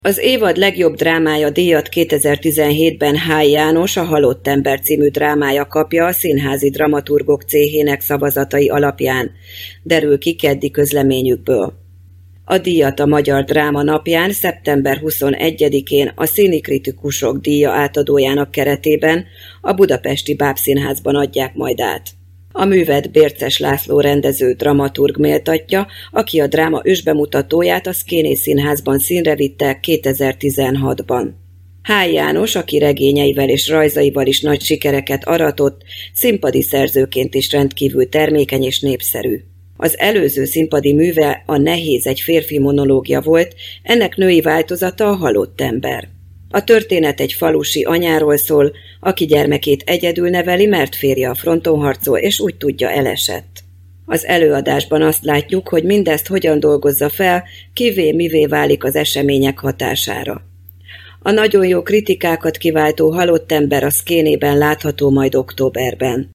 Az évad legjobb drámája díjat 2017-ben Háj János, a Halott ember című drámája kapja a Színházi Dramaturgok Céhének szavazatai alapján, derül ki keddi közleményükből. A díjat a Magyar Dráma napján, szeptember 21-én a Színi Kritikusok díja átadójának keretében a Budapesti Bábszínházban adják majd át. A művet Bérces László rendező dramaturg méltatja, aki a dráma ősbemutatóját a Szkéné Színházban színre vitte 2016-ban. Háj János, aki regényeivel és rajzaival is nagy sikereket aratott, színpadi szerzőként is rendkívül termékeny és népszerű. Az előző színpadi műve a Nehéz egy férfi monológia volt, ennek női változata a Halott ember. A történet egy falusi anyáról szól, aki gyermekét egyedül neveli, mert férje a fronton harcol, és úgy tudja, elesett. Az előadásban azt látjuk, hogy mindezt hogyan dolgozza fel, kivé-mivé válik az események hatására. A nagyon jó kritikákat kiváltó Halott ember a Szkénében látható majd októberben.